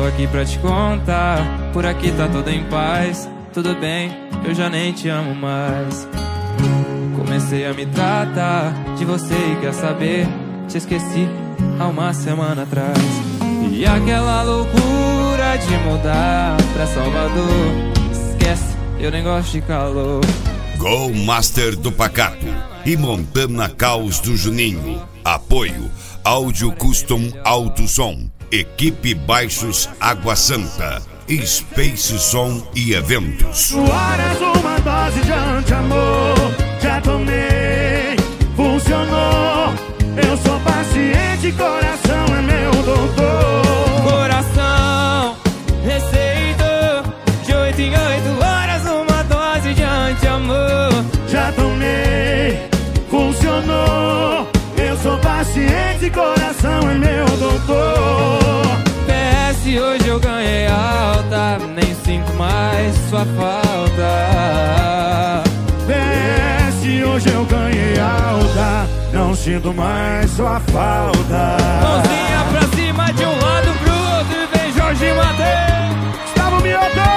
aqui pra te contar, por aqui tá tudo em paz. Tudo bem, eu já nem te amo mais. Comecei a me tratar de você e quer saber, te esqueci há uma semana atrás. E aquela loucura de mudar pra Salvador, esquece, eu nem gosto de calor. Go Master do Pacato e Montana Caos do Juninho. Apoio Áudio Custom Alto Som, Equipe Baixos Água Santa, Space Som e Eventos. Horas uma dose de anti-amor, já tomei, funcionou. Eu sou paciente, coração é meu doutor. Coração, receita, de 8 em 8 horas uma dose de anti-amor. Já tomei, funcionou. Eu sou paciente, coração é meu doutor. PS, hoje eu ganhei alta, nem sinto mais sua falta. PS, hoje eu ganhei alta, não sinto mais sua falta. Mãozinha pra cima de um lado pro outro e vem Jorge Mateus, Gustavo Mioto.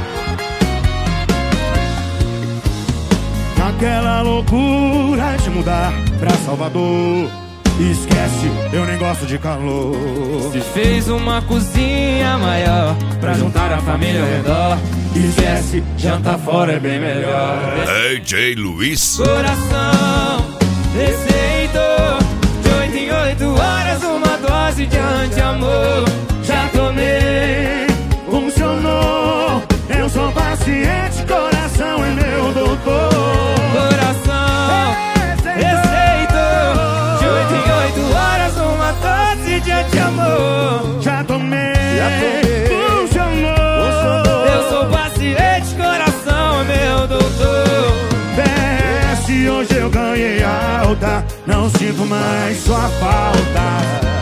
Naquela loucura de mudar pra Salvador, esquece, eu nem gosto de calor. se fez uma cozinha maior pra juntar a família ao redor. Esquece, jantar fora é bem melhor. AJ Luiz. Coração, receitou, de 8 em 8 horas uma dose de anti-amor. Já tomei, funcionou. Eu sou paciente, coração é meu doutor. Coração, receitou, de 8 em 8 horas uma dose de anti-amor. Já tomei, funcionou. Eu sou paciente, coração é meu doutor. PS, hoje eu ganhei alta, não sinto mais sua falta.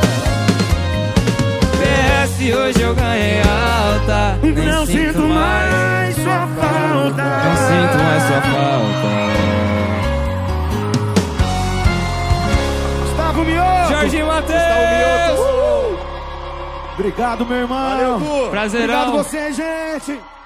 PS, hoje eu ganhei alta, nem Não sinto mais sua falta. Não sinto mais sua falta. Gustavo Mioto. Jorge Mateus, Obrigado, meu irmão. prazerão. Obrigado você, gente.